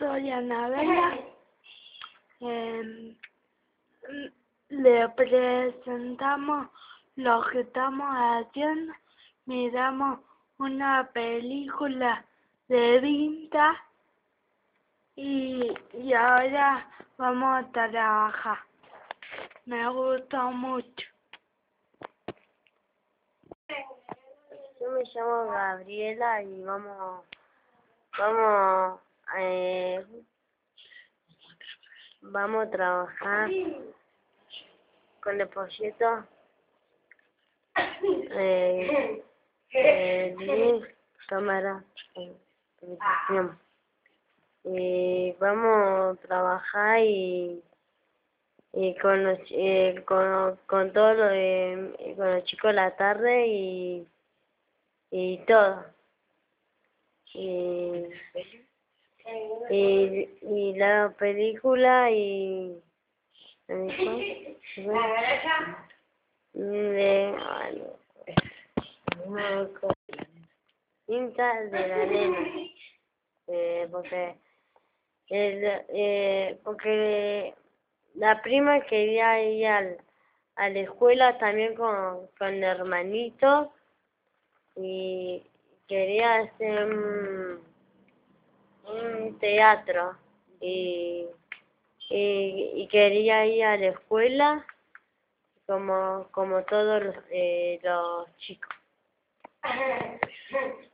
soy Anabela. Le presentamos lo que estamos haciendo. Miramos una película de Vinta y ahora vamos a trabajar. Me gustó mucho. Yo me llamo Gabriela y vamos a trabajar con el proyecto de cámara televisión. Vamos a trabajar y con todos con los chicos de la tarde y todo. Y la película Cinta de la nena, porque la prima quería ir a la escuela también con el hermanito y quería hacer un teatro y quería ir a la escuela como todos los chicos.